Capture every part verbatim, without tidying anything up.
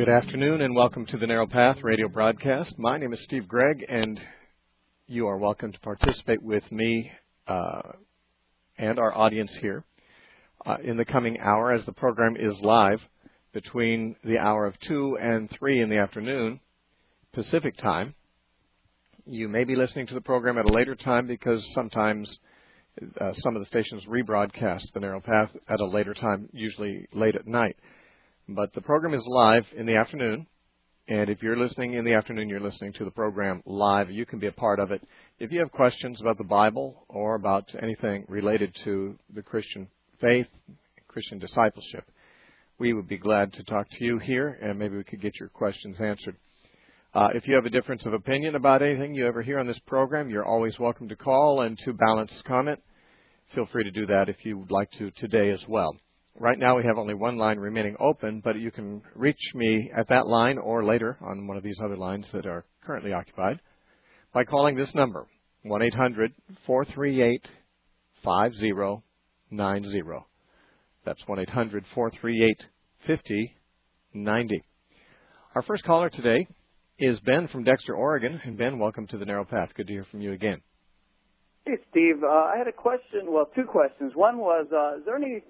Good afternoon and welcome to the Narrow Path radio broadcast. My name is Steve Gregg, and you are welcome to participate with me uh, and our audience here uh, in the coming hour, as the program is live between the hour of two and three in the afternoon Pacific time. You may be listening to the program at a later time because sometimes uh, some of the stations rebroadcast the Narrow Path at a later time, usually late at night. But the program is live in the afternoon, and if you're listening in the afternoon, you're listening to the program live. You can be a part of it. If you have questions about the Bible or about anything related to the Christian faith, Christian discipleship, we would be glad to talk to you here, and maybe we could get your questions answered. Uh, if you have a difference of opinion about anything you ever hear on this program, you're always welcome to call and to balance comment. Feel free to do that if you would like to today as well. Right now we have only one line remaining open, but you can reach me at that line or later on one of these other lines that are currently occupied by calling this number, one eight hundred, four three eight, five zero nine zero. That's one eight hundred, four three eight, five zero nine zero. Our first caller today is Ben from Dexter, Oregon. And Ben, welcome to the Narrow Path. Good to hear from you again. Hey, Steve. Uh, I had a question, well, two questions. One was, uh, is there any...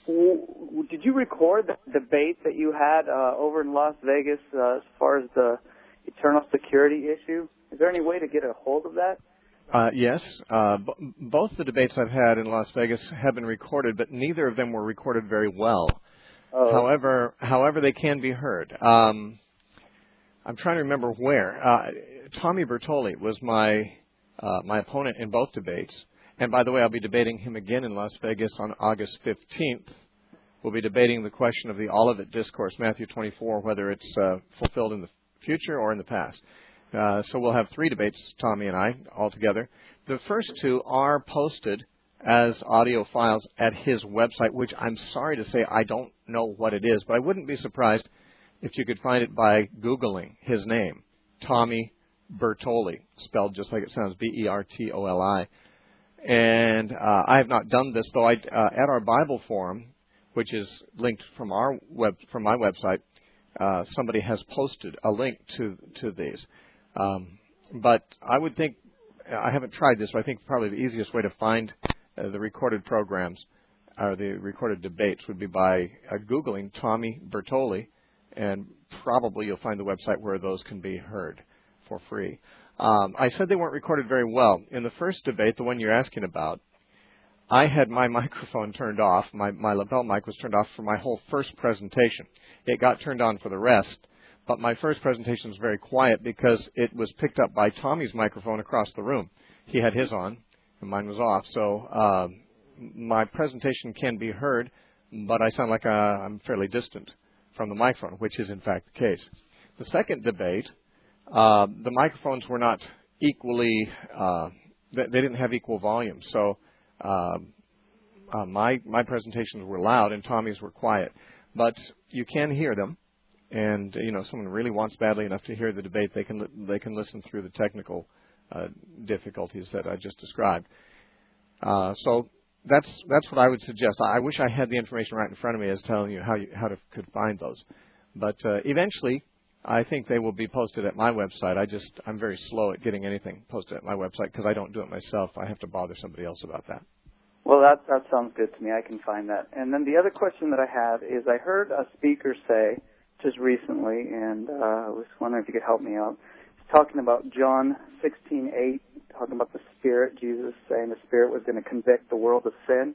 Did you record the debate that you had uh, over in Las Vegas uh, as far as the eternal security issue? Is there any way to get a hold of that? Uh, yes. Uh, b- both the debates I've had in Las Vegas have been recorded, but neither of them were recorded very well. Oh. However, however, they can be heard. Um, I'm trying to remember where. Uh, Tommy Bertoli was my uh, my opponent in both debates. And by the way, I'll be debating him again in Las Vegas on August fifteenth. We'll be debating the question of the Olivet Discourse, Matthew twenty-four, whether it's uh, fulfilled in the future or in the past. Uh, so we'll have three debates, Tommy and I, all together. The first two are posted as audio files at his website, which I'm sorry to say I don't know what it is, but I wouldn't be surprised if you could find it by Googling his name, Tommy Bertoli, spelled just like it sounds, B E R T O L I. And uh, I have not done this, though. I, uh, at our Bible forum, which is linked from our web from my website, uh, somebody has posted a link to to these. Um, but I would think, I haven't tried this, but I think probably the easiest way to find uh, the recorded programs or the recorded debates would be by uh, Googling Tommy Bertoli, and probably you'll find the website where those can be heard for free. Um, I said they weren't recorded very well. In the first debate, the one you're asking about, I had my microphone turned off. My, my lapel mic was turned off for my whole first presentation. It got turned on for the rest, but my first presentation was very quiet because it was picked up by Tommy's microphone across the room. He had his on, and mine was off. So uh, my presentation can be heard, but I sound like uh, I'm fairly distant from the microphone, which is in fact the case. The second debate, Uh, the microphones were not equally, uh, they, they didn't have equal volume. So uh, uh, my my presentations were loud and Tommy's were quiet. But you can hear them. And, you know, if someone really wants badly enough to hear the debate, they can they can listen through the technical uh, difficulties that I just described. Uh, so that's that's what I would suggest. I wish I had the information right in front of me as telling you how you how to could find those. But uh, eventually, I think they will be posted at my website. I just, I'm very slow at getting anything posted at my website because I don't do it myself. I have to bother somebody else about that. Well, that that sounds good to me. I can find that. And then the other question that I had is I heard a speaker say just recently, and uh, I was wondering if you could help me out. He's talking about John sixteen eight, talking about the Spirit, Jesus saying the Spirit was going to convict the world of sin.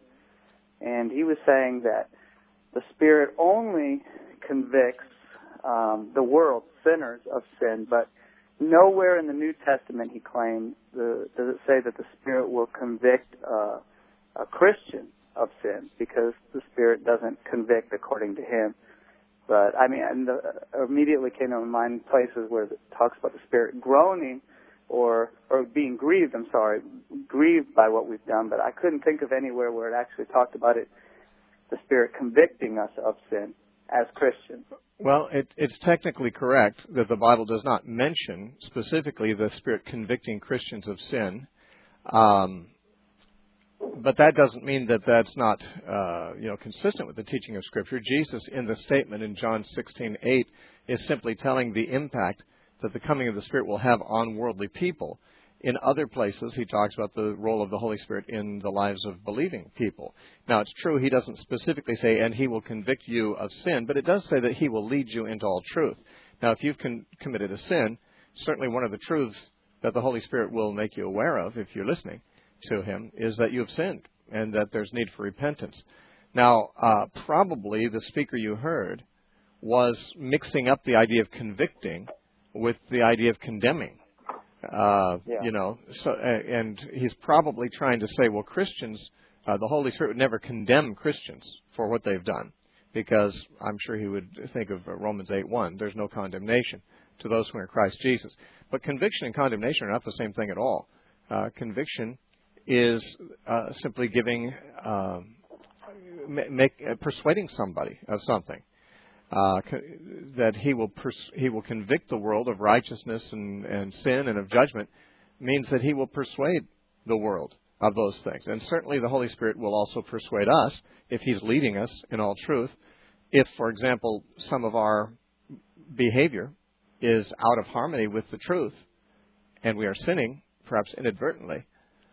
And he was saying that the Spirit only convicts Um, the world, sinners of sin, but nowhere in the New Testament, he claimed, the, does it say that the Spirit will convict uh, a Christian of sin, because the Spirit doesn't convict according to him. But, I mean, and the, immediately came to my mind places where it talks about the Spirit groaning or or being grieved, I'm sorry, grieved by what we've done, but I couldn't think of anywhere where it actually talked about it, the Spirit convicting us of sin as Christians. Well, it, it's technically correct that the Bible does not mention specifically the Spirit convicting Christians of sin. Um, but that doesn't mean that that's not, uh, you know, consistent with the teaching of Scripture. Jesus, in the statement in John sixteen eight, is simply telling the impact that the coming of the Spirit will have on worldly people. In other places, he talks about the role of the Holy Spirit in the lives of believing people. Now, it's true he doesn't specifically say, and he will convict you of sin, but it does say that he will lead you into all truth. Now, if you've con- committed a sin, certainly one of the truths that the Holy Spirit will make you aware of, if you're listening to him, is that you have sinned and that there's need for repentance. Now, uh, probably the speaker you heard was mixing up the idea of convicting with the idea of condemning. Uh, yeah. You know, so and he's probably trying to say, well, Christians, uh, the Holy Spirit would never condemn Christians for what they've done, because I'm sure he would think of Romans eight one. There's no condemnation to those who are in Christ Jesus. But conviction and condemnation are not the same thing at all. Uh, conviction is uh, simply giving, uh, make, uh, persuading somebody of something. Uh, co- that he will pers- he will convict the world of righteousness and, and sin and of judgment means that he will persuade the world of those things. And certainly the Holy Spirit will also persuade us if he's leading us in all truth. If, for example, some of our behavior is out of harmony with the truth and we are sinning, perhaps inadvertently,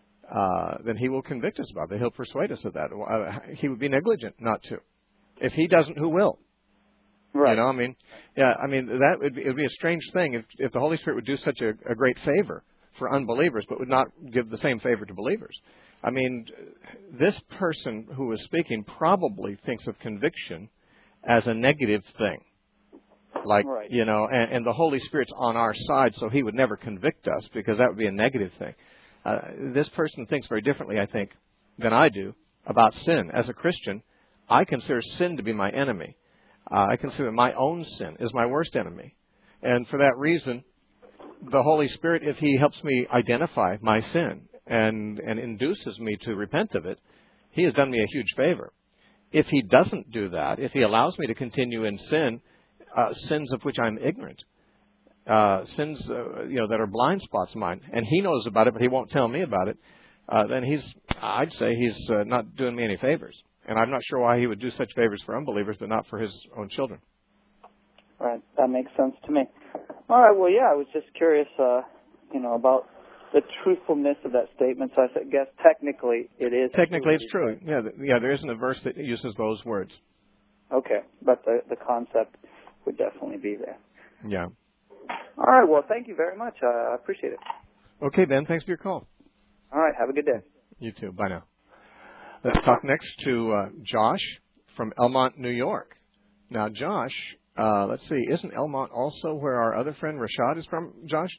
uh, then he will convict us about it. He'll persuade us of that. Uh, he would be negligent not to. If he doesn't, who will? Right. You know, I mean, yeah, I mean, that would be, it would be a strange thing if, if the Holy Spirit would do such a, a great favor for unbelievers, but would not give the same favor to believers. I mean, this person who was speaking probably thinks of conviction as a negative thing. Like, right. you know, and, and the Holy Spirit's on our side, so he would never convict us because that would be a negative thing. Uh, this person thinks very differently, I think, than I do about sin. As a Christian, I consider sin to be my enemy. Uh, I consider my own sin is my worst enemy. And for that reason, the Holy Spirit, if he helps me identify my sin and, and induces me to repent of it, he has done me a huge favor. If he doesn't do that, if he allows me to continue in sin, uh, sins of which I'm ignorant, uh, sins uh, you know that are blind spots of mine, and he knows about it, but he won't tell me about it, uh, then he's, I'd say he's uh, not doing me any favors. And I'm not sure why he would do such favors for unbelievers, but not for his own children. Right. That makes sense to me. All right. Well, yeah, I was just curious, uh, you know, about the truthfulness of that statement. So I guess technically it is. Technically it's true. Yeah, th- yeah. There isn't a verse that uses those words. Okay. But the, the concept would definitely be there. Yeah. All right. Well, thank you very much. Uh, I appreciate it. Okay, Ben. Thanks for your call. All right. Have a good day. You too. Bye now. Let's talk next to uh, Josh from Elmont, New York. Now, Josh, uh, let's see, isn't Elmont also where our other friend Rashad is from, Josh?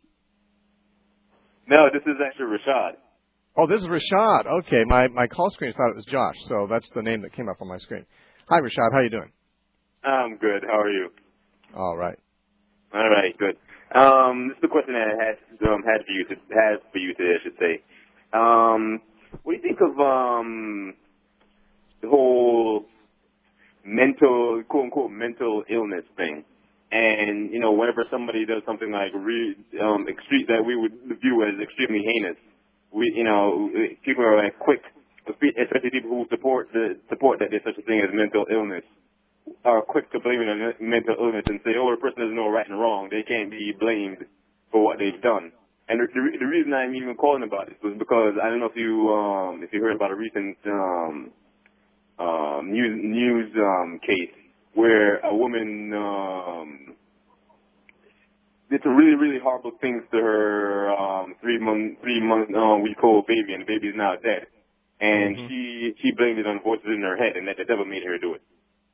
No, this is actually Rashad. Oh, this is Rashad. Okay, my, my call screen thought it was Josh, so that's the name that came up on my screen. Hi, Rashad. How you doing? I'm good. How are you? All right. All right, good. Um, this is the question that I had, um, had for you to, had for you today, I should say. Um, what do you think of um, the whole mental, quote unquote, mental illness thing? And you know, whenever somebody does something like re, um, extreme that we would view as extremely heinous, we, you know, people are like quick, especially people who support the support that there's such a thing as mental illness, are quick to blame it on mental illness and say, oh, the person doesn't know right and wrong. They can't be blamed for what they've done. And the, the, the reason I'm even calling about this was because I don't know if you um, if you heard about a recent um, um, news news um, case where a woman um, did some really really horrible things to her um, three month three month um, week old baby, and the baby is now dead. And mm-hmm. she she blamed it on voices in her head, and that the devil made her do it.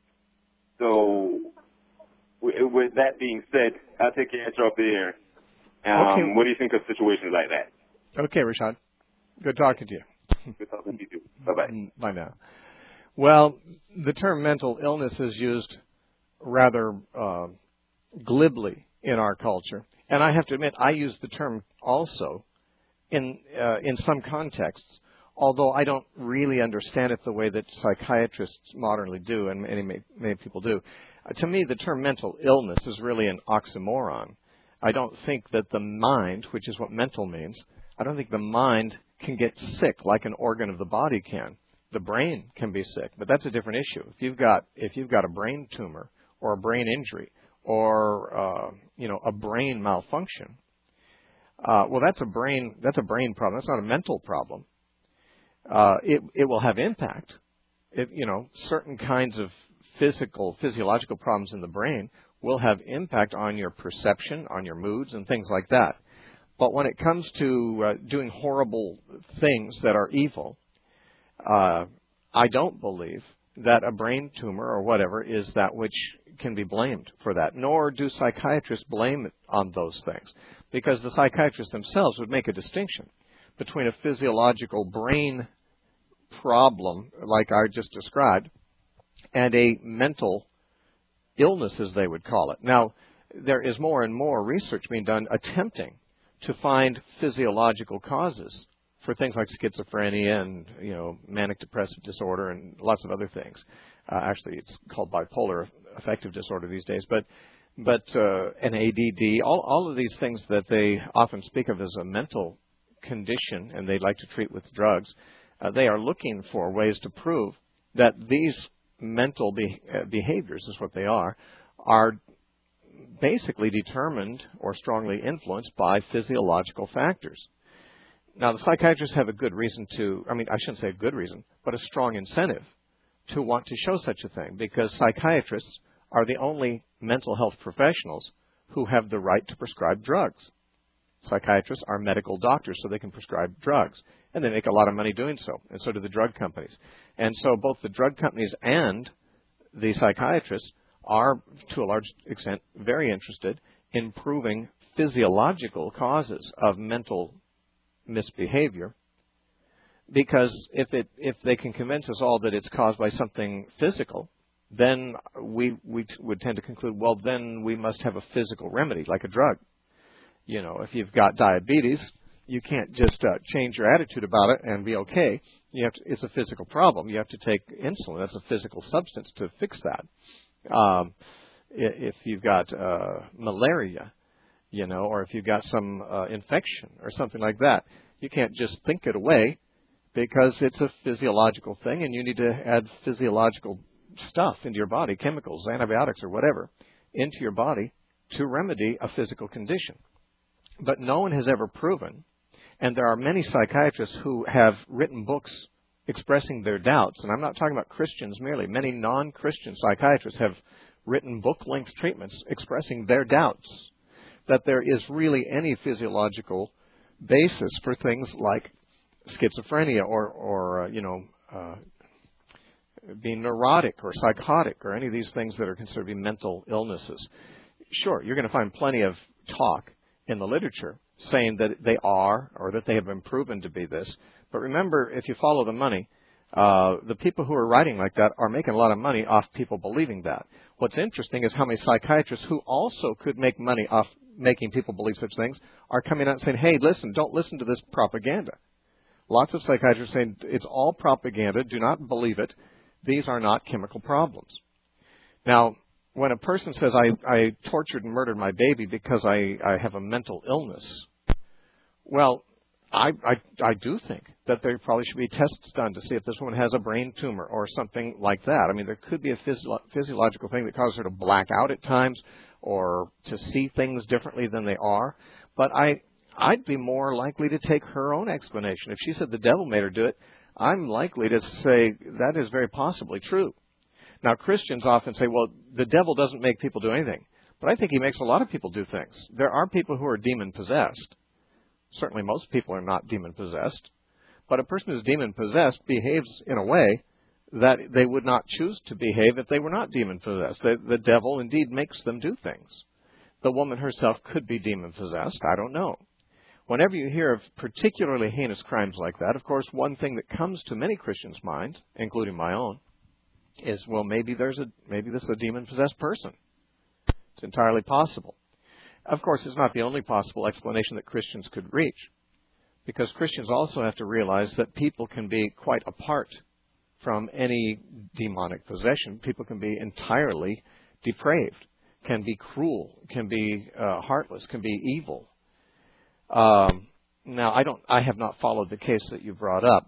So, with, with that being said, I'll take your answer off the air. Um, okay. What do you think of situations like that? Okay, Rashad. Good talking to you. Good talking to you too. Bye-bye. Bye now. Well, the term mental illness is used rather uh, glibly in our culture. And I have to admit, I use the term also in uh, in some contexts, although I don't really understand it the way that psychiatrists modernly do, and many, many people do. Uh, to me, the term mental illness is really an oxymoron. I don't think that the mind, which is what mental means, I don't think the mind can get sick like an organ of the body can. The brain can be sick, but that's a different issue. If you've got if you've got a brain tumor or a brain injury or uh, you know a brain malfunction, uh, well, that's a brain that's a brain problem. That's not a mental problem. Uh, it it will have impact. It, you know, certain kinds of physical physiological problems in the brain will have impact on your perception, on your moods, and things like that. But when it comes to uh, doing horrible things that are evil, uh, I don't believe that a brain tumor or whatever is that which can be blamed for that, nor do psychiatrists blame it on those things, because the psychiatrists themselves would make a distinction between a physiological brain problem, like I just described, and a mental illness, as they would call it. Now, there is more and more research being done attempting to find physiological causes for things like schizophrenia and, you know, manic depressive disorder and lots of other things. Uh, actually, it's called bipolar affective disorder these days, but but uh, an A D D, all all of these things that they often speak of as a mental condition, and they like to treat with drugs. Uh, they are looking for ways to prove that these mental be- uh, behaviors, is what they are, are basically determined or strongly influenced by physiological factors. Now, the psychiatrists have a good reason to, I mean, I shouldn't say a good reason, but a strong incentive to want to show such a thing, because psychiatrists are the only mental health professionals who have the right to prescribe drugs. Psychiatrists are medical doctors, so they can prescribe drugs, and they make a lot of money doing so, and so do the drug companies. And so both the drug companies and the psychiatrists are, to a large extent, very interested in proving physiological causes of mental misbehavior, because if it if they can convince us all that it's caused by something physical, then we we t- would tend to conclude, well, then we must have a physical remedy, like a drug. You know, if you've got diabetes, you can't just uh, change your attitude about it and be okay. You have to, it's a physical problem. You have to take insulin. That's a physical substance to fix that. Um, if you've got uh, malaria, you know, or if you've got some uh, infection or something like that, you can't just think it away, because it's a physiological thing, and you need to add physiological stuff into your body, chemicals, antibiotics, or whatever, into your body to remedy a physical condition. But no one has ever proven, and there are many psychiatrists who have written books expressing their doubts, and I'm not talking about Christians merely. Many non-Christian psychiatrists have written book-length treatments expressing their doubts that there is really any physiological basis for things like schizophrenia or, or uh, you know, uh, being neurotic or psychotic or any of these things that are considered to be mental illnesses. Sure, you're going to find plenty of talk in the literature saying that they are, or that they have been proven to be this. But remember, if you follow the money, uh, the people who are writing like that are making a lot of money off people believing that. What's interesting is how many psychiatrists who also could make money off making people believe such things are coming out and saying, hey, listen, don't listen to this propaganda. Lots of psychiatrists saying it's all propaganda. Do not believe it. These are not chemical problems. Now, when a person says, I, I tortured and murdered my baby because I, I have a mental illness, well, I, I, I do think that there probably should be tests done to see if this woman has a brain tumor or something like that. I mean, there could be a physio- physiological thing that causes her to black out at times or to see things differently than they are. But I, I'd be more likely to take her own explanation. If she said the devil made her do it, I'm likely to say that is very possibly true. Now, Christians often say, well, the devil doesn't make people do anything. But I think he makes a lot of people do things. There are people who are demon-possessed. Certainly most people are not demon-possessed. But a person who's demon-possessed behaves in a way that they would not choose to behave if they were not demon-possessed. The, the devil indeed makes them do things. The woman herself could be demon-possessed. I don't know. Whenever you hear of particularly heinous crimes like that, of course, one thing that comes to many Christians' minds, including my own, is, well, maybe there's a maybe this is a demon-possessed person. It's entirely possible. Of course, it's not the only possible explanation that Christians could reach, because Christians also have to realize that people can be quite apart from any demonic possession. People can be entirely depraved, can be cruel, can be uh, heartless, can be evil. Um, now, I don't. I have not followed the case that you brought up,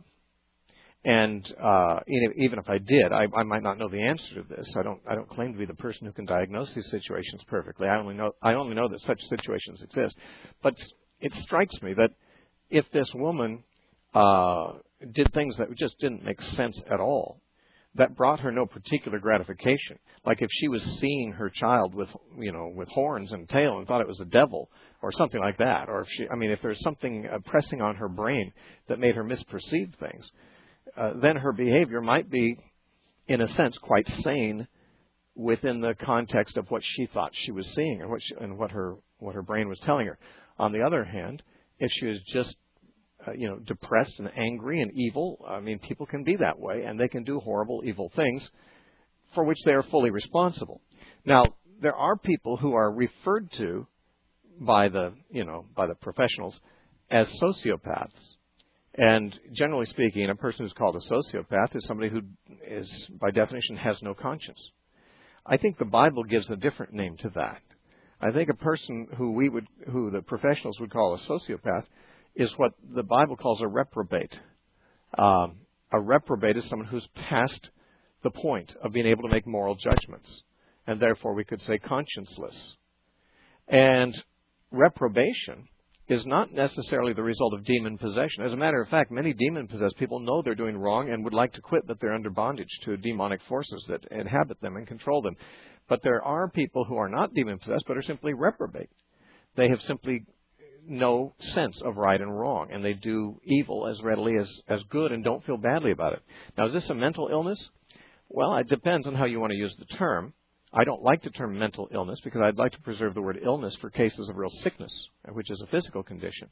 and uh, even if I did, I, I might not know the answer to this. I don't. I don't claim to be the person who can diagnose these situations perfectly. I only know. I only know that such situations exist. But it strikes me that if this woman uh, did things that just didn't make sense at all, that brought her no particular gratification. Like if she was seeing her child with, you know, with horns and tail and thought it was a devil or something like that, or if she, I mean, if there's something uh, pressing on her brain that made her misperceive things, uh, then her behavior might be, in a sense, quite sane within the context of what she thought she was seeing and what she, and what her what her brain was telling her. On the other hand, if she was just Uh, you know, depressed and angry and evil. I mean, people can be that way, and they can do horrible, evil things for which they are fully responsible. Now, there are people who are referred to by the, you know, by the professionals as sociopaths. And generally speaking, a person who's called a sociopath is somebody who is, by definition, has no conscience. I think the Bible gives a different name to that. I think a person who we would, who the professionals would call a sociopath is what the Bible calls a reprobate. Um, a reprobate is someone who's past the point of being able to make moral judgments, and therefore we could say conscienceless. And reprobation is not necessarily the result of demon possession. As a matter of fact, many demon-possessed people know they're doing wrong and would like to quit, but they're under bondage to demonic forces that inhabit them and control them. But there are people who are not demon-possessed but are simply reprobate. They have simply no sense of right and wrong, and they do evil as readily as, as good and don't feel badly about it. Now, is this a mental illness? Well, it depends on how you want to use the term. I don't like the term mental illness because I'd like to preserve the word illness for cases of real sickness, which is a physical condition.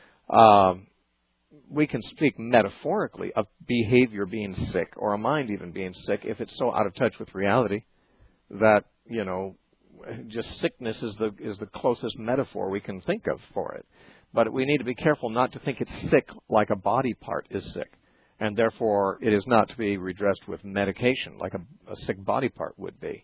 Um, we can speak metaphorically of behavior being sick or a mind even being sick if it's so out of touch with reality that, you know, just sickness is the is the closest metaphor we can think of for it. But we need to be careful not to think it's sick like a body part is sick, and therefore it is not to be redressed with medication like a, a sick body part would be.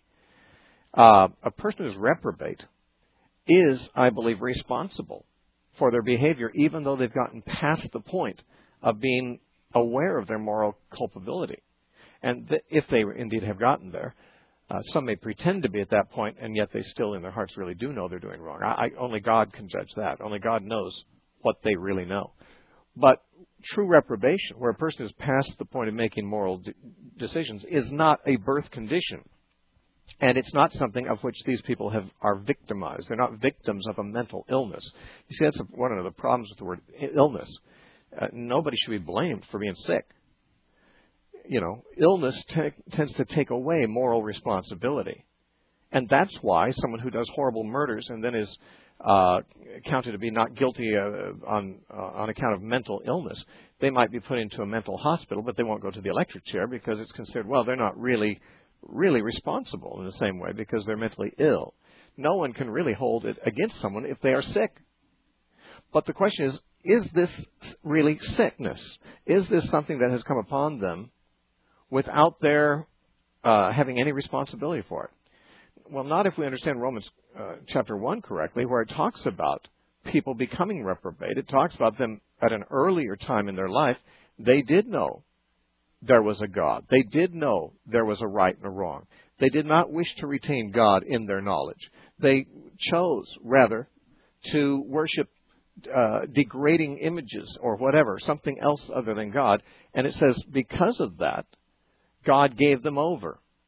Uh, a person who's reprobate is, I believe, responsible for their behavior, even though they've gotten past the point of being aware of their moral culpability. And th- if they indeed have gotten there, Uh, some may pretend to be at that point, and yet they still in their hearts really do know they're doing wrong. I, I, only God can judge that. Only God knows what they really know. But true reprobation, where a person is past the point of making moral de- decisions, is not a birth condition. And it's not something of which these people have are victimized. They're not victims of a mental illness. You see, that's a, one of the problems with the word illness. Uh, nobody should be blamed for being sick. You know, illness te- tends to take away moral responsibility. And that's why someone who does horrible murders and then is uh, counted to be not guilty uh, on uh, on account of mental illness, they might be put into a mental hospital, but they won't go to the electric chair because it's considered, well, they're not really, really responsible in the same way because they're mentally ill. No one can really hold it against someone if they are sick. But the question is, is this really sickness? Is this something that has come upon them without their uh, having any responsibility for it? Well, not if we understand Romans uh, chapter one correctly, where it talks about people becoming reprobate. It talks about them at an earlier time in their life. They did know there was a God. They did know there was a right and a wrong. They did not wish to retain God in their knowledge. They chose, rather, to worship uh, degrading images or whatever, something else other than God. And it says because of that, God gave them over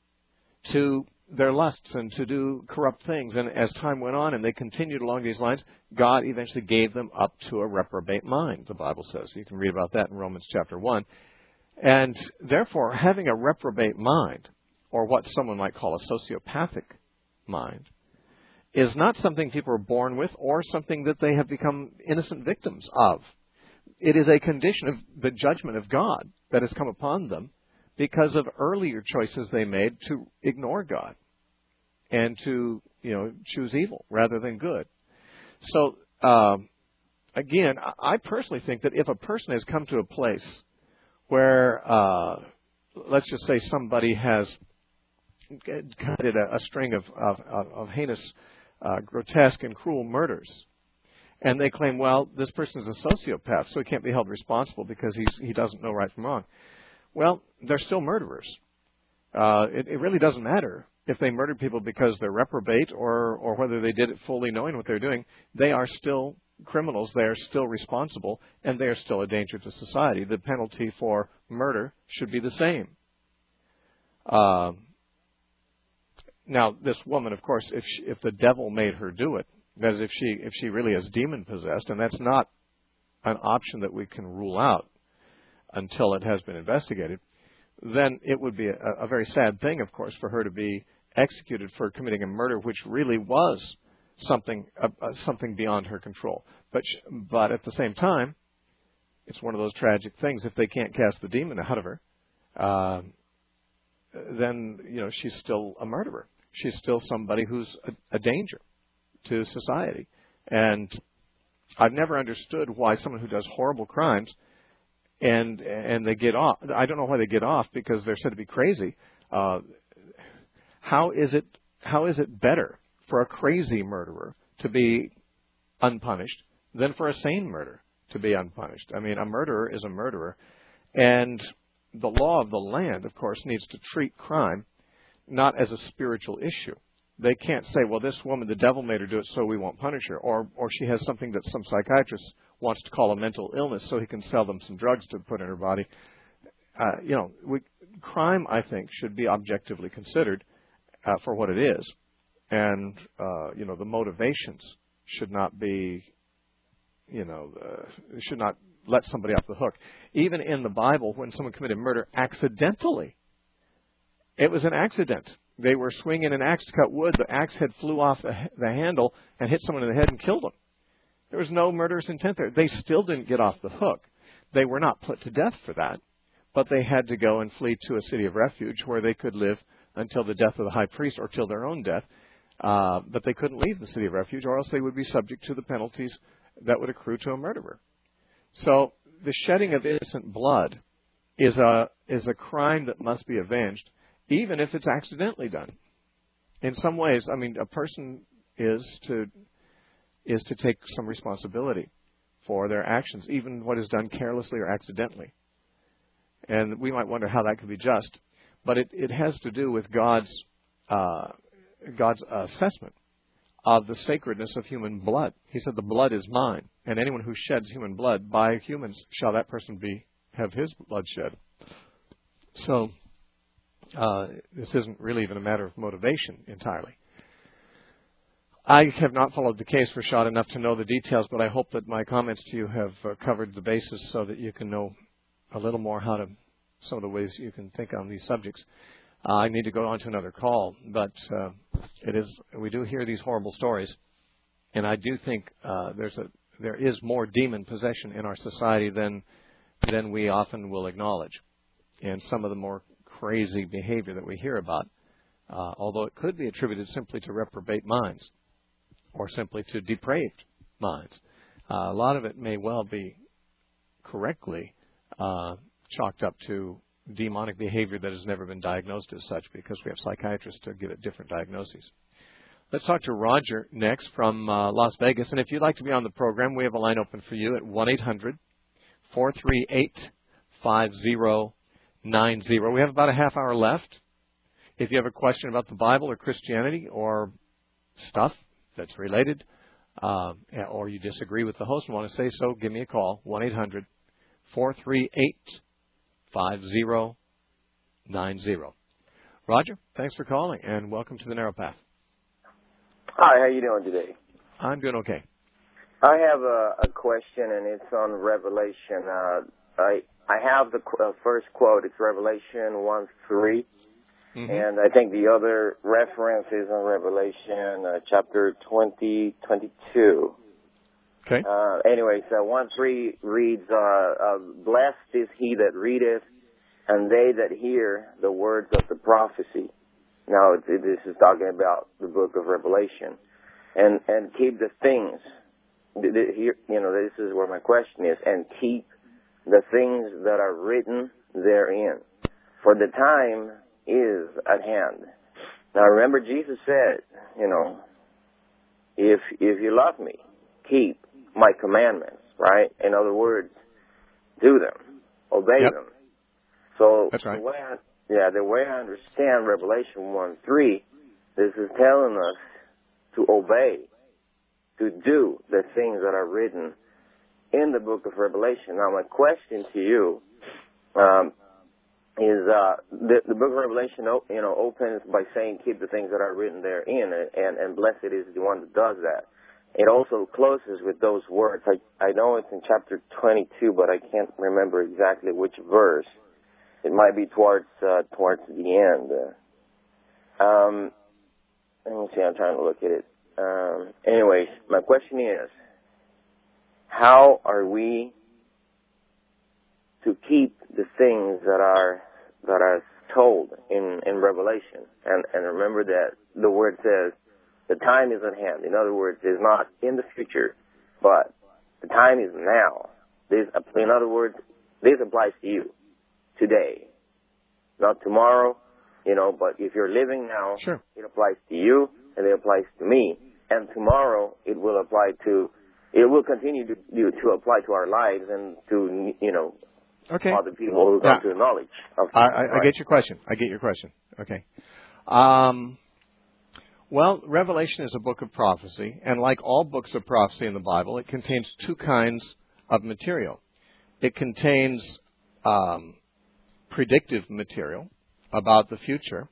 to their lusts and to do corrupt things. And as time went on and they continued along these lines, God eventually gave them up to a reprobate mind, the Bible says. You can read about that in Romans chapter one. And therefore, having a reprobate mind, or what someone might call a sociopathic mind, is not something people are born with or something that they have become innocent victims of. It is a condition of the judgment of God that has come upon them because of earlier choices they made to ignore God and to, you know, choose evil rather than good. So, um, again, I personally think that if a person has come to a place where, uh, let's just say somebody has committed a, a string of, of, of heinous, uh, grotesque and cruel murders, And they claim, well, this person is a sociopath, so he can't be held responsible because he's, he doesn't know right from wrong. Well, they're still murderers. Uh, it, it really doesn't matter if they murdered people because they're reprobate or, or whether they did it fully knowing what they're doing. They are still criminals. They are still responsible, and they are still a danger to society. The penalty for murder should be the same. Uh, now, this woman, of course, if she, if the devil made her do it, that is, if she if she really is demon possessed, and that's not an option that we can rule out until it has been investigated, then it would be a, a very sad thing, of course, for her to be executed for committing a murder which really was something uh, uh, something beyond her control. But sh- but at the same time, it's one of those tragic things. If they can't cast the demon out of her, uh, then you know she's still a murderer. She's still somebody who's a, a danger to society. And I've never understood why someone who does horrible crimes and and they get off. I don't know why they get off because they're said to be crazy. Uh, how is it how is it better for a crazy murderer to be unpunished than for a sane murderer to be unpunished? I mean, a murderer is a murderer, and the law of the land, of course, needs to treat crime not as a spiritual issue. They can't say, well, this woman, the devil made her do it, so we won't punish her. Or or she has something that some psychiatrist wants to call a mental illness, so he can sell them some drugs to put in her body. Uh, you know, we, crime, I think, should be objectively considered uh, for what it is. And, uh, you know, the motivations should not be, you know, uh, should not let somebody off the hook. Even in the Bible, when someone committed murder accidentally, it was an accident. They were swinging an axe to cut wood. The axe head flew off the, the handle and hit someone in the head and killed them. There was no murderous intent there. They still didn't get off the hook. They were not put to death for that, but they had to go and flee to a city of refuge where they could live until the death of the high priest or till their own death. Uh, but they couldn't leave the city of refuge, or else they would be subject to the penalties that would accrue to a murderer. So the shedding of innocent blood is a is a crime that must be avenged, even if it's accidentally done. In some ways, I mean, a person is to is to take some responsibility for their actions, even what is done carelessly or accidentally. And we might wonder how that could be just, but it, it has to do with God's uh, God's assessment of the sacredness of human blood. He said, "The blood is mine, and anyone who sheds human blood, by humans shall that person be have his blood shed." So uh, this isn't really even a matter of motivation entirely. I have not followed the case for Schott enough to know the details, but I hope that my comments to you have uh, covered the basis so that you can know a little more how to, some of the ways you can think on these subjects. Uh, I need to go on to another call, but uh, it is we do hear these horrible stories, and I do think uh, there's a there is more demon possession in our society than than we often will acknowledge, and some of the more crazy behavior that we hear about, uh, although it could be attributed simply to reprobate minds or simply to depraved minds. Uh, a lot of it may well be correctly uh, chalked up to demonic behavior that has never been diagnosed as such, because we have psychiatrists to give it different diagnoses. Let's talk to Roger next from uh, Las Vegas. And if you'd like to be on the program, we have a line open for you at one eight hundred four three eight five zero nine zero. We have about a half hour left. If you have a question about the Bible or Christianity or stuff that's related, uh, or you disagree with the host and want to say so, give me a call, one eight hundred four three eight five zero nine zero. Roger, thanks for calling, and welcome to the Narrow Path. Hi, how you doing today? I'm doing okay. I have a, a question, and it's on Revelation. Uh, I I have the qu- uh, first quote. It's Revelation one three. Mm-hmm. And I think the other reference is on Revelation uh, chapter twenty, twenty-two. Okay. Uh, anyways, uh, one three reads, uh, uh, "Blessed is he that readeth, and they that hear the words of the prophecy." Now, it, it, this is talking about the book of Revelation. And and keep the things. The, the, here, you know, this is where my question is. And keep the things that are written therein, for the time is at hand. Now remember, Jesus said, you know, if if you love me, keep my commandments, right? In other words, do them, obey yep. them. So That's right. the way I, yeah, the way I understand Revelation one three, this is telling us to obey, to do the things that are written in the book of Revelation. Now, my question to you um, is uh, the, the book of Revelation, you know, opens by saying, keep the things that are written therein, and, and blessed is the one that does that. It also closes with those words. I, I know it's in chapter twenty-two, but I can't remember exactly which verse. It might be towards uh, towards the end. Um, let me see. I'm trying to look at it. Um, anyways, my question is, how are we to keep the things that are that are told in, in Revelation? And, and remember that the word says the time is at hand. In other words, it's not in the future, but the time is now. This, in other words, this applies to you today, not tomorrow, you know, but if you're living now, sure. it applies to you and it applies to me. And tomorrow it will apply to, it will continue to to apply to our lives and to, you know, okay. other people who come yeah. to the knowledge of I, I, I get your question. I get your question. Okay. Um, well, Revelation is a book of prophecy, and like all books of prophecy in the Bible, it contains two kinds of material. It contains um, predictive material about the future,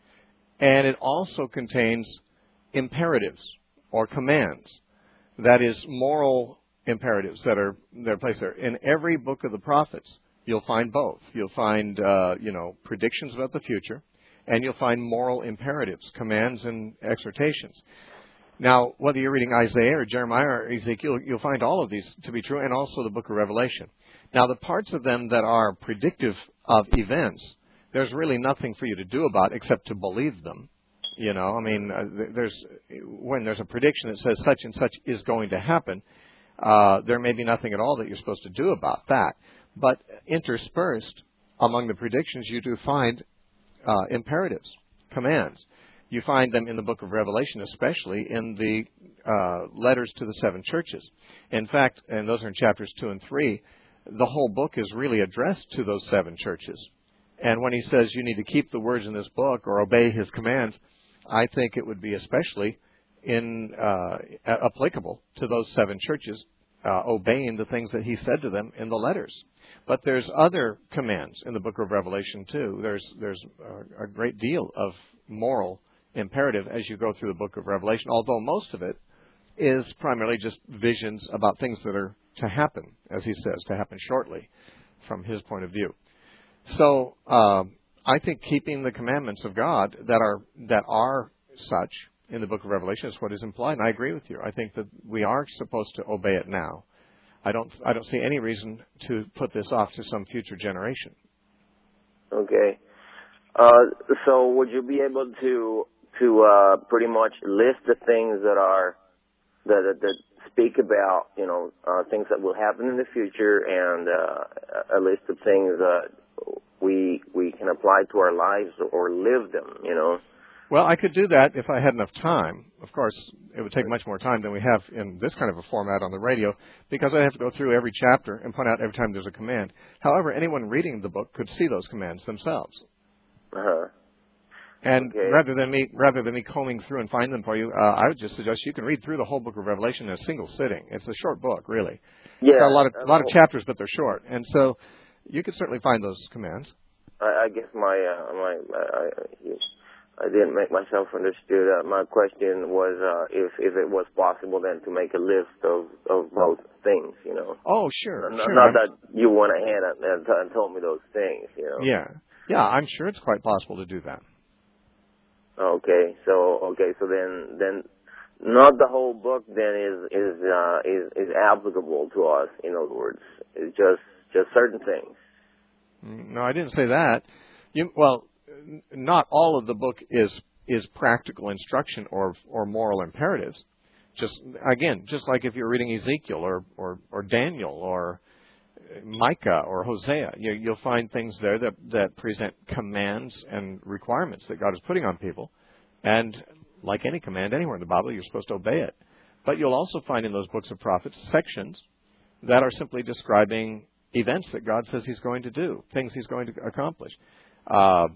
and it also contains imperatives or commands. That is, moral imperatives that are that are placed there. In every book of the prophets, you'll find both. You'll find, uh, you know, predictions about the future, and you'll find moral imperatives, commands and exhortations. Now, whether you're reading Isaiah or Jeremiah or Ezekiel, you'll find all of these to be true, and also the book of Revelation. Now, the parts of them that are predictive of events, there's really nothing for you to do about except to believe them. You know, I mean, uh, there's when there's a prediction that says such and such is going to happen, uh, there may be nothing at all that you're supposed to do about that. But interspersed among the predictions, you do find uh, imperatives, commands. You find them in the book of Revelation, especially in the uh, letters to the seven churches. In fact, and those are in chapters two and three, the whole book is really addressed to those seven churches. And when he says you need to keep the words in this book or obey his commands, I think it would be especially in uh, applicable to those seven churches, uh, obeying the things that he said to them in the letters. But there's other commands in the book of Revelation too. There's there's a, a great deal of moral imperative as you go through the book of Revelation, although most of it is primarily just visions about things that are to happen, as he says, to happen shortly from his point of view. So uh, I think keeping the commandments of God that are that are such in the book of Revelation is what is implied, and I agree with you. I think that we are supposed to obey it now. I don't I don't see any reason to put this off to some future generation. Okay. Uh, so would you be able to to uh, pretty much list the things that are that that, that speak about, you know, uh, things that will happen in the future, and uh, a list of things that we we can apply to our lives or live them, you know? Well, I could do that if I had enough time. Of course, it would take much more time than we have in this kind of a format on the radio, because I have to go through every chapter and point out every time there's a command. However, anyone reading the book could see those commands themselves. Uh-huh. And okay. rather than me rather than me combing through and find them for you, uh, I would just suggest you can read through the whole book of Revelation in a single sitting. It's a short book, really. Yeah, it's got a lot of a lot of chapters, but they're short, and so you could certainly find those commands. I, I guess my uh, my I, I didn't make myself understood. Uh, my question was uh, if if it was possible then to make a list of, of both things, you know. Oh, sure. Not, sure. not that you went ahead and, and, t- and told me those things, you know. Yeah, yeah. I'm sure it's quite possible to do that. Okay, so okay, so then then not the whole book then is is uh, is is applicable to us. In other words, it's just just certain things. No, I didn't say that. You, well, not all of the book is is practical instruction or or moral imperatives. Just again, just like if you're reading Ezekiel or or, or Daniel or Micah or Hosea, you, you'll find things there that, that present commands and requirements that God is putting on people. And like any command anywhere in the Bible, you're supposed to obey it. But you'll also find in those books of prophets sections that are simply describing events that God says he's going to do, things he's going to accomplish. Uh,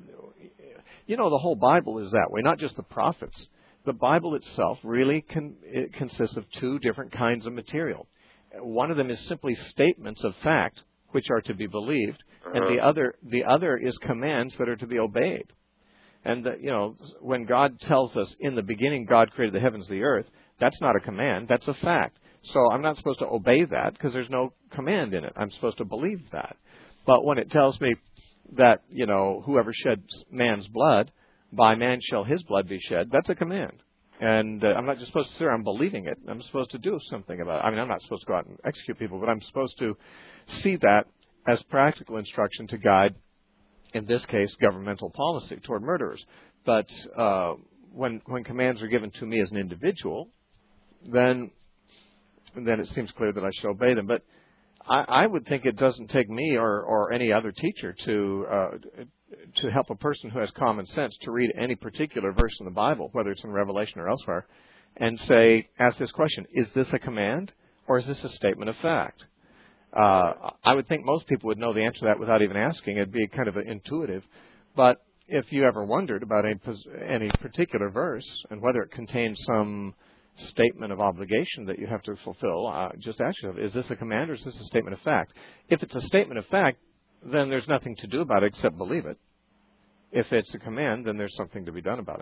you know, the whole Bible is that way, not just the prophets. The Bible itself really con- it consists of two different kinds of material. One of them is simply statements of fact, which are to be believed, uh-huh. and the other the other is commands that are to be obeyed. And, the, you know, when God tells us, in the beginning God created the heavens and the earth, that's not a command, that's a fact. So I'm not supposed to obey that because there's no command in it. I'm supposed to believe that. But when it tells me that, you know, whoever sheds man's blood, by man shall his blood be shed, that's a command. And uh, I'm not just supposed to sit around believing it. I'm supposed to do something about it. I mean, I'm not supposed to go out and execute people, but I'm supposed to see that as practical instruction to guide, in this case, governmental policy toward murderers. But uh, when when commands are given to me as an individual, then then it seems clear that I should obey them. But I, I would think it doesn't take me or, or any other teacher to uh, to help a person who has common sense to read any particular verse in the Bible, whether it's in Revelation or elsewhere, and say, ask this question: is this a command or is this a statement of fact? Uh, I would think most people would know the answer to that without even asking. It'd be kind of intuitive. But if you ever wondered about any, any particular verse and whether it contains some statement of obligation that you have to fulfill, uh, just ask yourself, is this a command or is this a statement of fact? If it's a statement of fact, then there's nothing to do about it except believe it. If it's a command, then there's something to be done about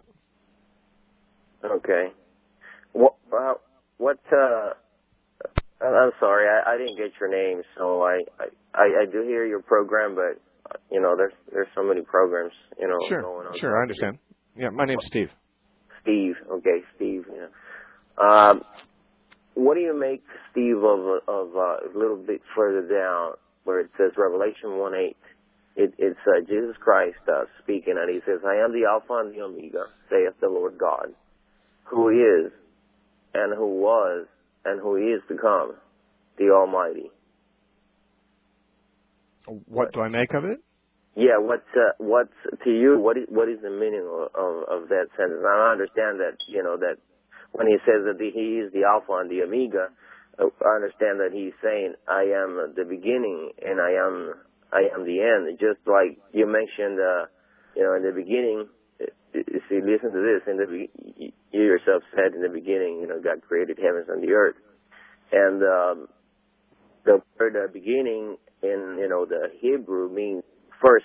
it. Okay. What, uh, what uh, I'm sorry, I, I didn't get your name, so I, I, I do hear your program, but, you know, there's there's so many programs, you know, sure, going on. Sure, I understand. Yeah, my name's Steve. Steve, okay, Steve, yeah. Um, what do you make, Steve, of, of uh, a little bit further down where it says Revelation one eight? It, it's uh, Jesus Christ uh, speaking, and he says, I am the Alpha and the Omega, saith the Lord God, who is and who was and who is to come, the Almighty. What do I make of it? Yeah, what's uh, what's to you? What is what is the meaning of, of, of that sentence? I understand that, you know, that when he says that the, he is the Alpha and the Omega, I understand that he's saying I am the beginning and I am I am the end. Just like you mentioned, uh, you know, in the beginning. See, listen to this. In the you yourself said in the beginning, you know, God created heavens and the earth, and um, the word uh, "beginning" in you know the Hebrew means first.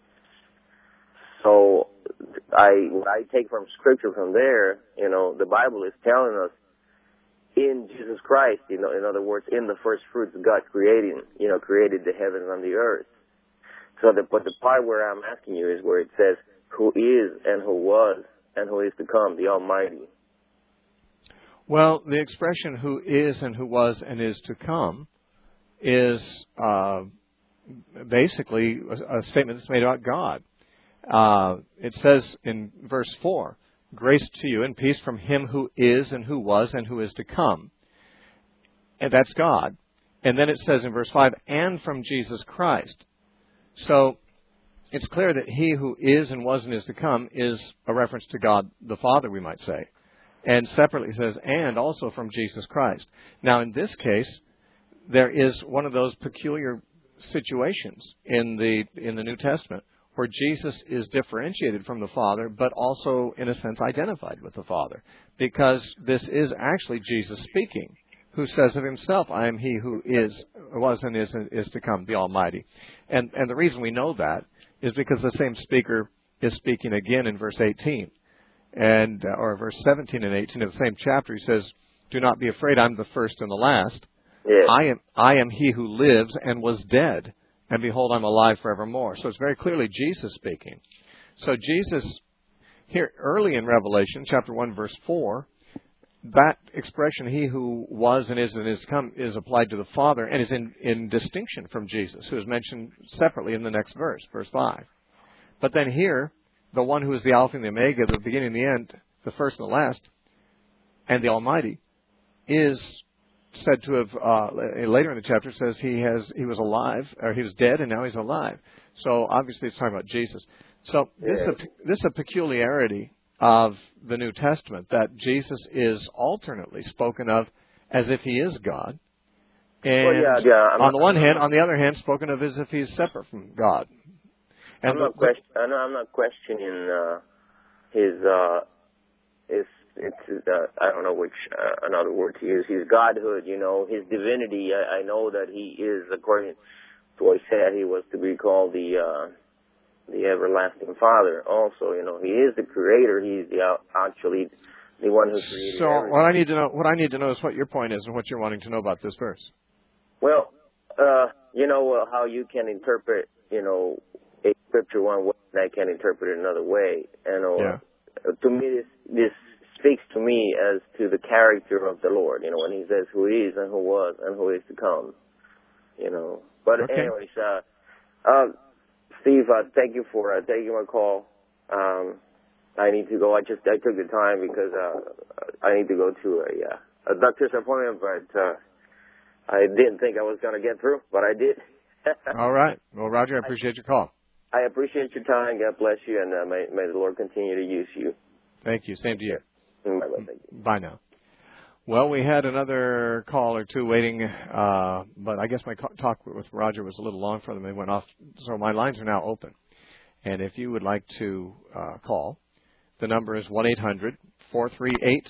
So, I what I take from Scripture from there, you know, the Bible is telling us in Jesus Christ, you know, in other words, in the first fruits, God created, you know, created the heavens and the earth. So, the, but the part where I'm asking you is where it says, who is and who was and who is to come, the Almighty. Well, the expression who is and who was and is to come is uh, basically a, a statement that's made about God. Uh, it says in verse four, grace to you and peace from him who is and who was and who is to come. And that's God. And then it says in verse five, and from Jesus Christ. So it's clear that he who is and was and is to come is a reference to God the Father, we might say. And separately it says, and also from Jesus Christ. Now, in this case, there is one of those peculiar situations in the in the New Testament where Jesus is differentiated from the Father, but also, in a sense, identified with the Father. Because this is actually Jesus speaking, who says of himself, I am he who is, was and is and is to come, the Almighty. And and the reason we know that is because the same speaker is speaking again in verse eighteen, and uh, or verse seventeen and eighteen of the same chapter. He says, do not be afraid, I'm the first and the last. Yes. I am I am he who lives and was dead, and behold, I'm alive forevermore. So it's very clearly Jesus speaking. So Jesus, here early in Revelation, chapter one, verse four, that expression, he who was and is and is come, is applied to the Father and is in, in distinction from Jesus, who is mentioned separately in the next verse, verse five. But then here, the one who is the Alpha and the Omega, the beginning and the end, the first and the last, and the Almighty, is said to have, uh, later in the chapter, says he has he was alive, or he was dead, and now he's alive. So obviously it's talking about Jesus. So this, is, a, this is a peculiarity of the New Testament, that Jesus is alternately spoken of as if he is God, and well, yeah, yeah, I'm on not, the one hand, on the other hand, spoken of as if he's separate from God. And I'm not, the, question, I'm not questioning uh, his, uh, his, it's, uh, I don't know which, uh, another word to use, his godhood, you know, his divinity. I, I know that he is, according to what he said, he was to be called the, uh, the everlasting Father also, you know. He is the creator. He's the, actually the one who created So everything. what I need to know, what I need to know is what your point is and what you're wanting to know about this verse. Well, uh, you know uh, how you can interpret, you know, a scripture one way, and I can interpret it another way. You know, Yeah. uh, to me, this, this speaks to me as to the character of the Lord. You know, when He says who He is and who was and who is to come. You know, but Okay. anyways, uh, uh, Steve, uh, thank you for uh, taking my call. Um, I need to go. I just I took the time because uh, I need to go to a, uh, a doctor's appointment, but. Uh, I didn't think I was going to get through, but I did. All right. Well, Roger, I appreciate your call. I appreciate your time. God bless you, and uh, may, may the Lord continue to use you. Thank you. Same to you. Bye-bye. Thank you. Bye now. Well, we had another call or two waiting, uh, but I guess my talk with Roger was a little long for them. They went off, so my lines are now open. And if you would like to uh, call, the number is one eight hundred four three eight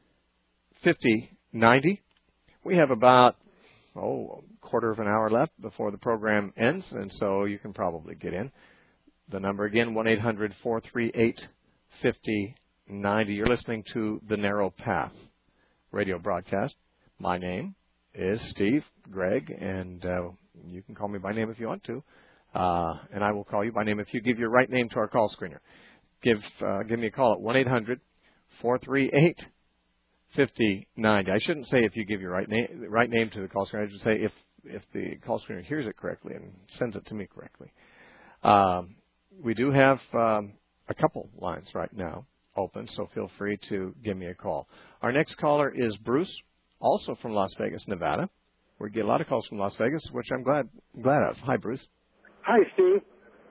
five zero nine zero. We have about oh, a quarter of an hour left before the program ends, and so you can probably get in. The number again, one eight hundred four three eight five zero nine zero. You're listening to The Narrow Path radio broadcast. My name is Steve Gregg, and uh, you can call me by name if you want to, uh, and I will call you by name if you give your right name to our call screener. Give uh, give me a call at one eight hundred four three eight five zero nine zero. I shouldn't say if you give your right name right name to the call screener. I should say if if the call screener hears it correctly and sends it to me correctly. Um, we do have um, a couple lines right now open, so feel free to give me a call. Our next caller is Bruce, also from Las Vegas, Nevada. We get a lot of calls from Las Vegas, which I'm glad glad of. Hi, Bruce. Hi, Steve.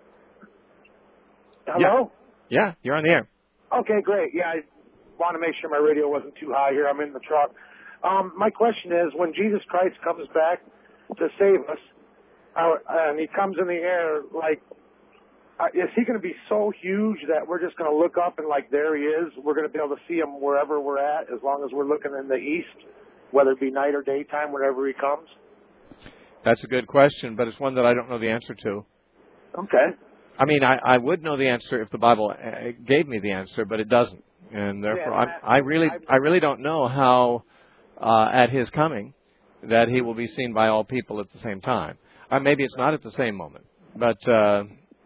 Hello? Yeah, yeah, you're on the air. Okay, great. Yeah, I want to make sure my radio wasn't too high here. I'm in the truck. Um, my question is, when Jesus Christ comes back to save us, uh, and he comes in the air, like, uh, is he going to be so huge that we're just going to look up and, like, there he is? We're going to be able to see him wherever we're at, as long as we're looking in the east, whether it be night or daytime, whenever he comes? That's a good question, but it's one that I don't know the answer to. Okay. I mean, I, I would know the answer if the Bible uh, gave me the answer, but it doesn't, and therefore Yeah, I, I really, I really don't know how uh, at his coming that he will be seen by all people at the same time. Or maybe it's not at the same moment, but uh,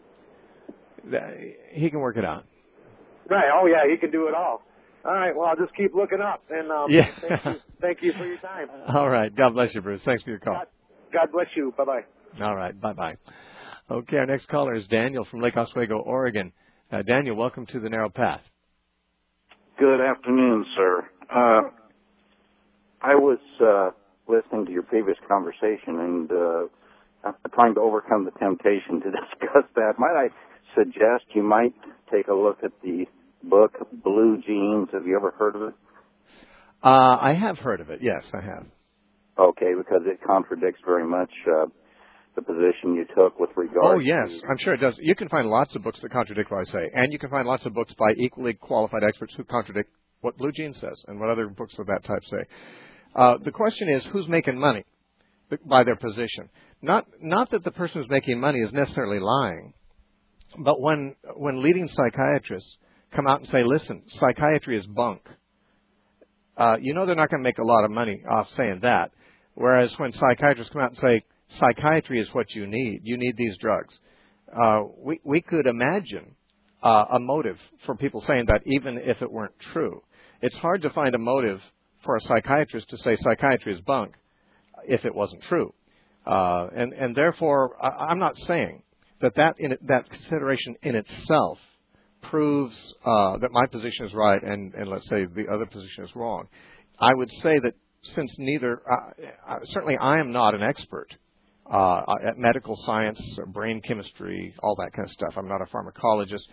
he can work it out. Right. Oh, yeah, he can do it all. All right. Well, I'll just keep looking up, and um, yeah. thank you, thank you for your time. All right. God bless you, Bruce. Thanks for your call. God, God bless you. Bye bye. All right. Bye bye. Okay, our next caller is Daniel from Lake Oswego, Oregon. Uh, Daniel, welcome to The Narrow Path. Good afternoon, sir. Uh, I was uh, listening to your previous conversation and uh, trying to overcome the temptation to discuss that. Might I suggest you might take a look at the book Blue Jeans? Have you ever heard of it? Uh, I have heard of it. Yes, I have. Okay, because it contradicts very much uh, the position you took with regard Oh, yes, to... I'm sure it does. You can find lots of books that contradict what I say, and you can find lots of books by equally qualified experts who contradict what Blue Jeans says and what other books of that type say. Uh, the question is, who's making money by their position? Not not that the person who's making money is necessarily lying, but when when leading psychiatrists come out and say, listen, psychiatry is bunk, uh, you know they're not going to make a lot of money off saying that. Whereas when psychiatrists come out and say, psychiatry is what you need. You need these drugs. Uh, we, we could imagine uh, a motive for people saying that, even if it weren't true. It's hard to find a motive for a psychiatrist to say psychiatry is bunk if it wasn't true. Uh, and, and therefore, I, I'm not saying that that, in, that consideration in itself proves uh, that my position is right and, and let's say the other position is wrong. I would say that since neither, uh, certainly I am not an expert Uh, at medical science, brain chemistry, all that kind of stuff. I'm not a pharmacologist.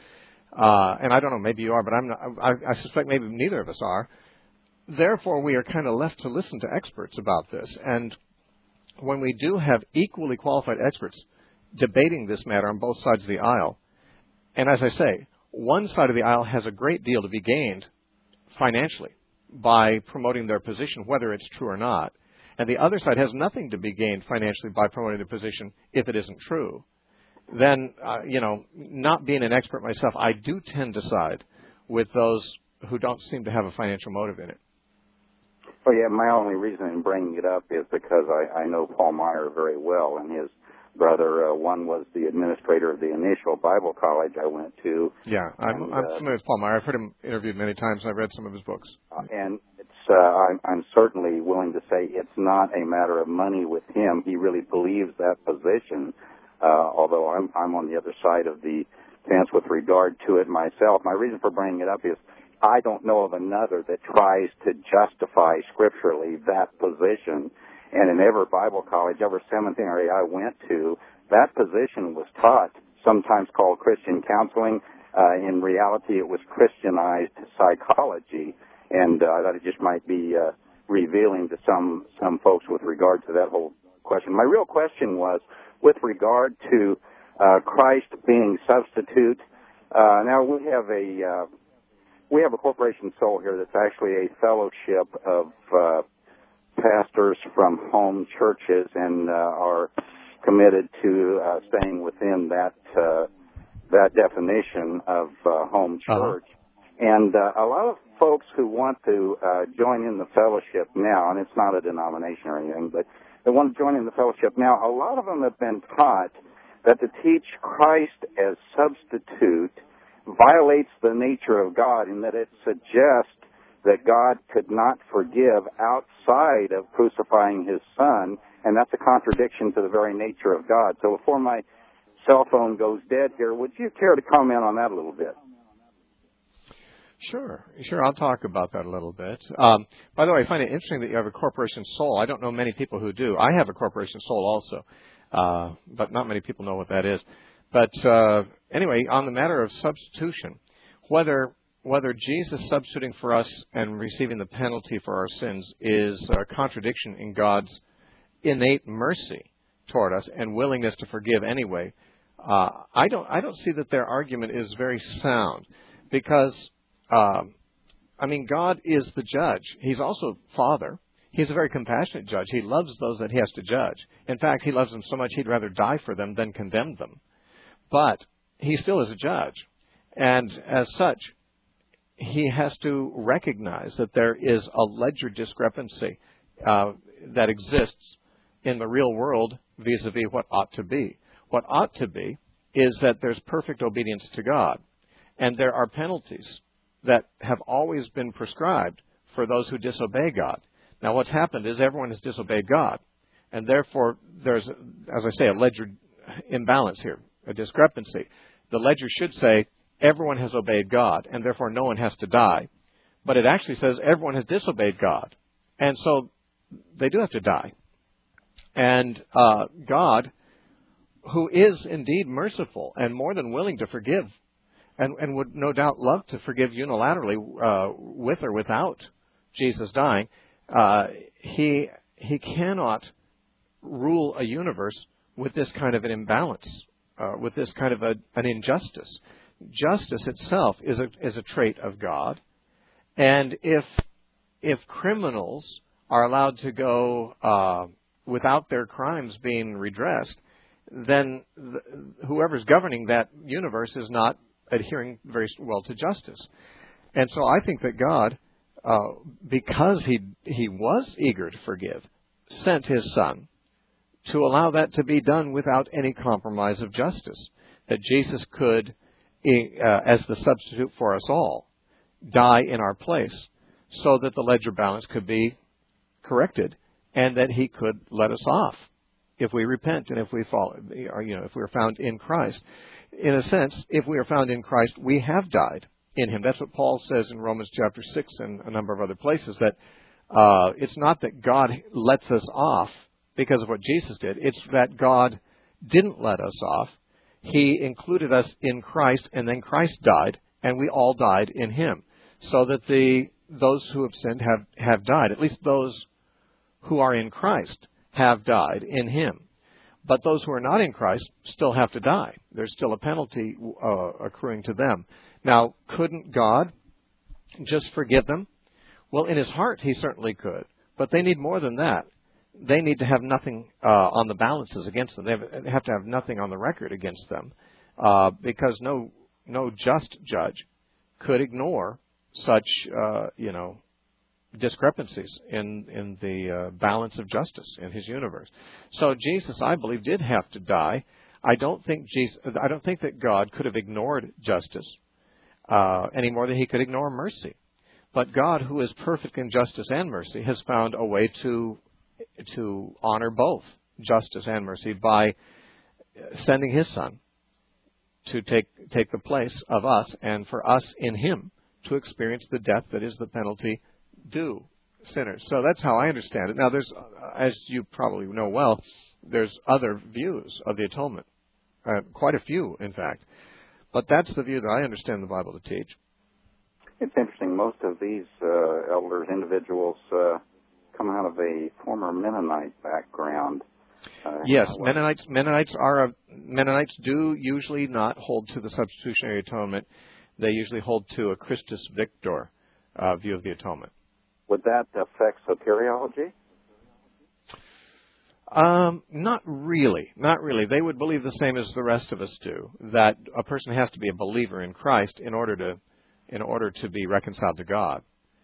Uh, and I don't know, maybe you are, but I'm not, I, I suspect maybe neither of us are. Therefore, we are kind of left to listen to experts about this. And when we do have equally qualified experts debating this matter on both sides of the aisle, and as I say, one side of the aisle has a great deal to be gained financially by promoting their position, whether it's true or not, and the other side has nothing to be gained financially by promoting their position if it isn't true, then, uh, you know, not being an expert myself, I do tend to side with those who don't seem to have a financial motive in it. Well, yeah, my only reason in bringing it up is because I, I know Paul Meyer very well, and his brother, uh, one was the administrator of the initial Bible college I went to. Yeah, I'm, and, I'm uh, familiar with Paul Meyer. I've heard him interviewed many times, and I've read some of his books. Uh, and it's, uh, I'm, I'm certainly willing to say it's not a matter of money with him. He really believes that position, uh, although I'm, I'm on the other side of the fence with regard to it myself. My reason for bringing it up is I don't know of another that tries to justify scripturally that position. And in every Bible college, every seminary I went to, that position was taught, sometimes called Christian counseling. Uh, in reality, it was Christianized psychology. And uh, that it just might be uh, revealing to some, some folks with regard to that whole question. My real question was with regard to uh, Christ being substitute. Uh, now, we have a... Uh, We have a Corporation Soul here that's actually a fellowship of uh, pastors from home churches and uh, are committed to uh, staying within that uh, that definition of uh, home church. Uh-huh. And uh, a lot of folks who want to uh, join in the fellowship now, and it's not a denomination or anything, but they want to join in the fellowship now, a lot of them have been taught that to teach Christ as substitute violates the nature of God in that it suggests that God could not forgive outside of crucifying his son, and that's a contradiction to the very nature of God. So before my cell phone goes dead here, would you care to comment on that a little bit? Sure, sure. I'll talk about that a little bit. Um, by the way, I find it interesting that you have a Corporation Soul. I don't know many people who do. I have a Corporation Soul also, uh, but not many people know what that is. But uh, anyway, on the matter of substitution, whether whether Jesus substituting for us and receiving the penalty for our sins is a contradiction in God's innate mercy toward us and willingness to forgive anyway, uh, I don't I don't see that their argument is very sound, because um, I mean, God is the judge. He's also Father. He's a very compassionate judge. He loves those that he has to judge. In fact, he loves them so much he'd rather die for them than condemn them. But he still is a judge, and as such, he has to recognize that there is a ledger discrepancy uh, that exists in the real world vis-a-vis what ought to be. What ought to be is that there's perfect obedience to God, and there are penalties that have always been prescribed for those who disobey God. Now, what's happened is everyone has disobeyed God, and therefore there's, as I say, a ledger imbalance here. A discrepancy. The ledger should say everyone has obeyed God, and therefore no one has to die. But it actually says everyone has disobeyed God, and so they do have to die. And uh, God, who is indeed merciful and more than willing to forgive, and, and would no doubt love to forgive unilaterally uh, with or without Jesus dying, uh, he he cannot rule a universe with this kind of an imbalance. Uh, with this kind of a, an injustice. Justice itself is a is a trait of God, and if if criminals are allowed to go uh, without their crimes being redressed, then the, whoever's governing that universe is not adhering very well to justice. And so I think that God, uh, because he he was eager to forgive, sent his Son to allow that to be done without any compromise of justice, that Jesus could, uh, as the substitute for us all, die in our place so that the ledger balance could be corrected and that he could let us off if we repent and if we follow, or, you know, if we are found in Christ. In a sense, if we are found in Christ, we have died in him. That's what Paul says in Romans chapter six and a number of other places, that uh, it's not that God lets us off because of what Jesus did. It's that God didn't let us off. He included us in Christ, and then Christ died, and we all died in him. So that the those who have sinned have, have died. At least those who are in Christ have died in him. But those who are not in Christ still have to die. There's still a penalty uh, accruing to them. Now, couldn't God just forgive them? Well, in his heart, he certainly could. But they need more than that. They need to have nothing uh, on the balances against them. They have, they have to have nothing on the record against them, uh, because no no just judge could ignore such uh, you know discrepancies in in the uh, balance of justice in his universe. So Jesus, I believe, did have to die. I don't think Jesus. I don't think that God could have ignored justice uh, any more than he could ignore mercy. But God, who is perfect in justice and mercy, has found a way to to honor both justice and mercy by sending his Son to take take the place of us, and for us in him to experience the death that is the penalty due sinners. So that's how I understand it. Now, there's, as you probably know well, there's other views of the atonement, uh, quite a few, in fact. But that's the view that I understand the Bible to teach. It's interesting. Most of these uh, elders, individuals, uh, come out of a former Mennonite background. Uh, yes, Mennonites. Mennonites are a, Mennonites do usually not hold to the substitutionary atonement. They usually hold to a Christus Victor uh, view of the atonement. Would that affect soteriology? Um, not really. Not really. They would believe the same as the rest of us do, that a person has to be a believer in Christ in order to in order to be reconciled to God.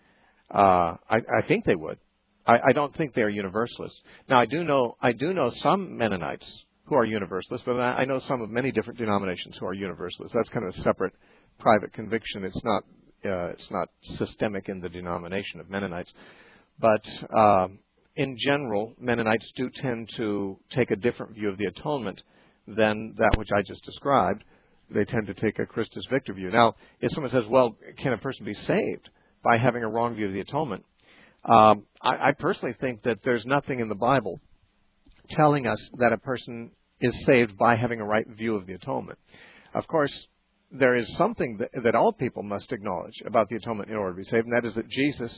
Uh, I, I think they would. I, I don't think they are universalists. Now, I do know I do know some Mennonites who are universalists, but I, I know some of many different denominations who are universalists. That's kind of a separate private conviction. It's not uh, it's not systemic in the denomination of Mennonites. But uh, in general, Mennonites do tend to take a different view of the atonement than that which I just described. They tend to take a Christus Victor view. Now, if someone says, well, can a person be saved by having a wrong view of the atonement? Um, I, I personally think that there's nothing in the Bible telling us that a person is saved by having a right view of the atonement. Of course, there is something that, that all people must acknowledge about the atonement in order to be saved, and that is that Jesus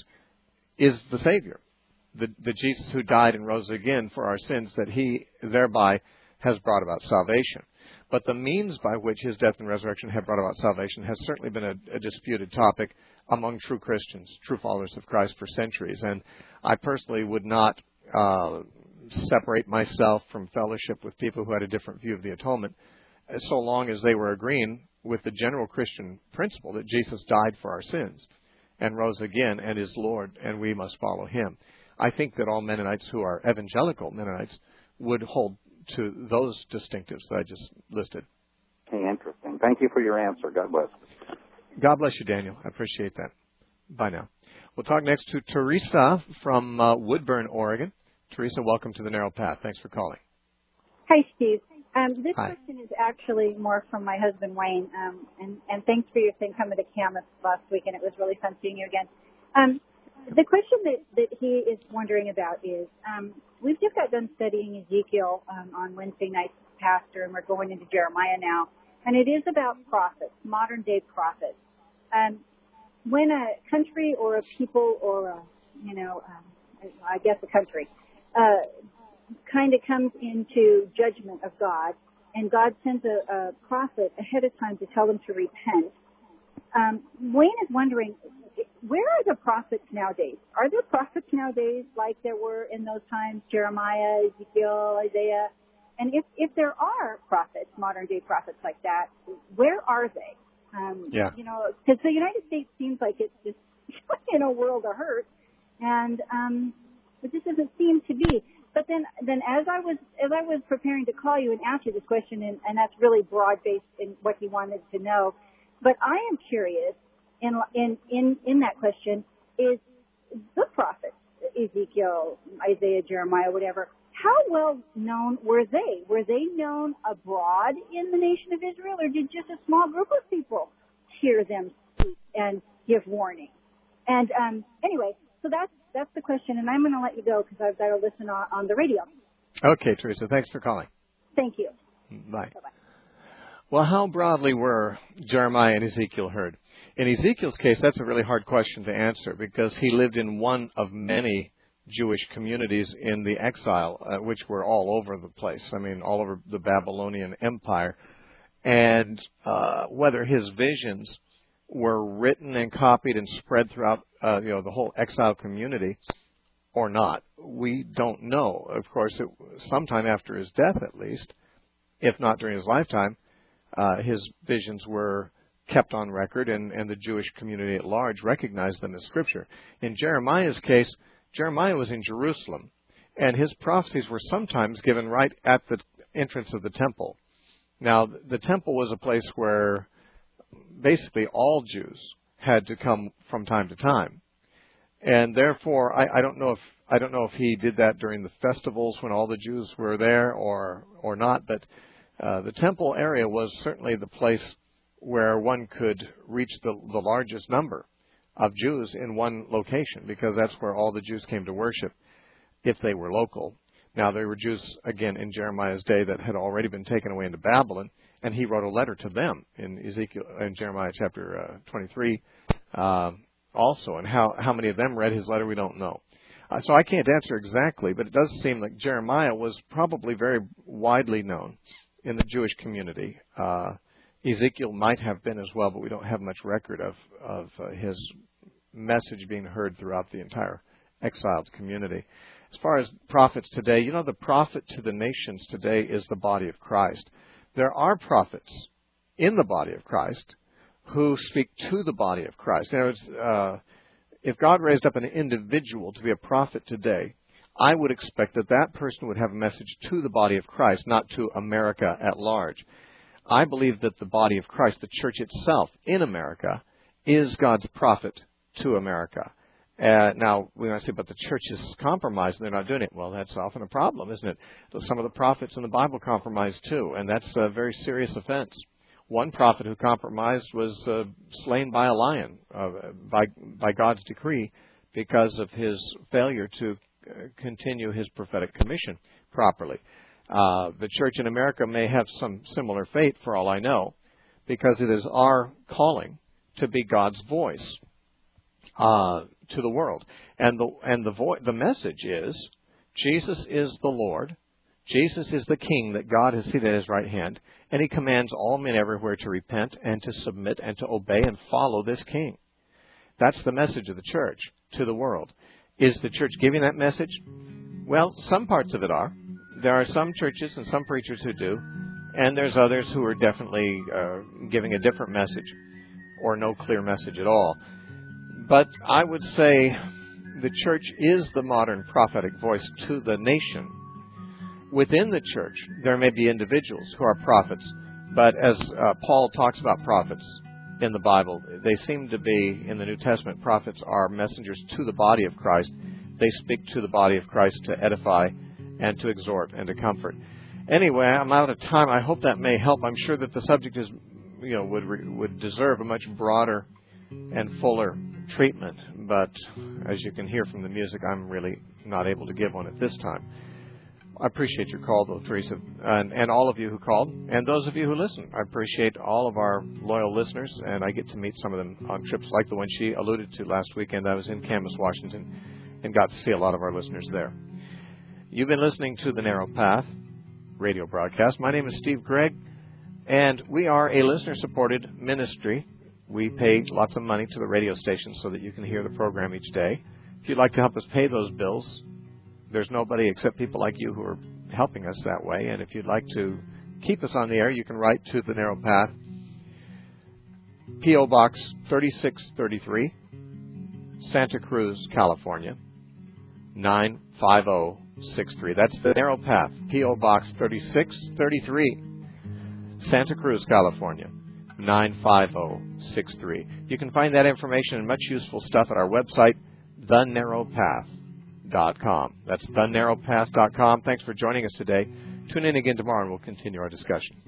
is the Savior, the, the Jesus who died and rose again for our sins, that he thereby has brought about salvation. But the means by which his death and resurrection have brought about salvation has certainly been a, a disputed topic among true Christians, true followers of Christ for centuries. And I personally would not uh, separate myself from fellowship with people who had a different view of the atonement, so long as they were agreeing with the general Christian principle that Jesus died for our sins and rose again and is Lord, and we must follow him. I think that all Mennonites who are evangelical Mennonites would hold to those distinctives that I just listed. Okay, interesting. Thank you for your answer. God bless. God bless you, Daniel. I appreciate that. Bye now. We'll talk next to Teresa from uh, Woodburn, Oregon. Teresa, welcome to the Narrow Path. Thanks for calling. Hi, Steve. Um, this Hi. question is actually more from my husband, Wayne, um, and, and thanks for your thing coming to Camas last week, and it was really fun seeing you again. Um, the question that, that he is wondering about is, um, we've just got done studying Ezekiel um, on Wednesday night, Pastor, and we're going into Jeremiah now, and it is about prophets, modern-day prophets. Um, when a country or a people or a, you know, um, I guess a country, uh, kind of comes into judgment of God, and God sends a, a prophet ahead of time to tell them to repent. Um, Wayne is wondering, where are the prophets nowadays? Are there prophets nowadays like there were in those times, Jeremiah, Ezekiel, Isaiah? And if, if there are prophets, modern-day prophets like that, where are they? Um, yeah. You know, because the United States seems like it's just in a world of hurt, and um, it just doesn't seem to be. But then, then as I was as I was preparing to call you and ask you this question, and, and that's really broad-based in what he wanted to know, but I am curious in in in, in that question is the prophets, Ezekiel, Isaiah, Jeremiah, whatever. How well known were they? Were they known abroad in the nation of Israel, or did just a small group of people hear them speak and give warning? And um, anyway, so that's that's the question, and I'm going to let you go because I've got to listen on, on the radio. Okay, Teresa, thanks for calling. Thank you. Bye. Bye-bye. Well, how broadly were Jeremiah and Ezekiel heard? In Ezekiel's case, that's a really hard question to answer because he lived in one of many Jewish communities in the exile, uh, which were all over the place. I mean, all over the Babylonian Empire. And uh, whether his visions were written and copied and spread throughout, uh, you know, the whole exile community or not, we don't know. Of course, it, sometime after his death, at least, if not during his lifetime, uh, his visions were kept on record, and, and the Jewish community at large recognized them as Scripture. In Jeremiah's case, Jeremiah was in Jerusalem, and his prophecies were sometimes given right at the entrance of the temple. Now, the temple was a place where basically all Jews had to come from time to time. And therefore, I, I don't know if I don't know if he did that during the festivals when all the Jews were there or or not, but uh, the temple area was certainly the place where one could reach the, the largest number of Jews in one location, because that's where all the Jews came to worship if they were local. Now, there were Jews, again, in Jeremiah's day that had already been taken away into Babylon, and he wrote a letter to them in Ezekiel, in Jeremiah chapter uh, twenty-three uh, also. And how, how many of them read his letter, we don't know. Uh, so I can't answer exactly, but it does seem like Jeremiah was probably very widely known in the Jewish community. Uh, Ezekiel might have been as well, but we don't have much record of, of uh, his message being heard throughout the entire exiled community. As far as prophets today, you know, the prophet to the nations today is the body of Christ. There are prophets in the body of Christ who speak to the body of Christ. In other words, uh, if God raised up an individual to be a prophet today, I would expect that that person would have a message to the body of Christ, not to America at large. I believe that the body of Christ, the church itself in America, is God's prophet to America. Uh, now, we might say, but the church is compromised and they're not doing it. Well, that's often a problem, isn't it? So some of the prophets in the Bible compromised too, and that's a very serious offense. One prophet who compromised was uh, slain by a lion uh, by by God's decree because of his failure to uh, continue his prophetic commission properly. Uh, the church in America may have some similar fate, for all I know, because it is our calling to be God's voice uh, to the world. And the and the vo- the message is, Jesus is the Lord, Jesus is the King that God has seated at his right hand, and he commands all men everywhere to repent and to submit and to obey and follow this King. That's the message of the church to the world. Is the church giving that message? Well, some parts of it are. There are some churches and some preachers who do, and there's others who are definitely uh, giving a different message or no clear message at all. But I would say the church is the modern prophetic voice to the nation. Within the church, there may be individuals who are prophets, but as uh, Paul talks about prophets in the Bible, they seem to be, in the New Testament, prophets are messengers to the body of Christ. They speak to the body of Christ to edify and to exhort and to comfort. Anyway, I'm out of time. I hope that may help. I'm sure that the subject is, you know, would would deserve a much broader and fuller treatment, but as you can hear from the music, I'm really not able to give one at this time. I appreciate your call, though, Teresa, and, and all of you who called, and those of you who listen. I appreciate all of our loyal listeners, and I get to meet some of them on trips like the one she alluded to last weekend. I was in Camas, Washington, and got to see a lot of our listeners there. You've been listening to the Narrow Path radio broadcast. My name is Steve Gregg, and we are a listener-supported ministry. We pay lots of money to the radio station so that you can hear the program each day. If you'd like to help us pay those bills, there's nobody except people like you who are helping us that way. And if you'd like to keep us on the air, you can write to The Narrow Path, P O. Box thirty-six thirty-three, Santa Cruz, California, nine five zero six three. That's The Narrow Path, P O. Box thirty-six thirty-three, Santa Cruz, California, nine five zero six three. You can find that information and much useful stuff at our website, the narrow path dot com. That's the narrow path dot com. Thanks for joining us today. Tune in again tomorrow and we'll continue our discussion.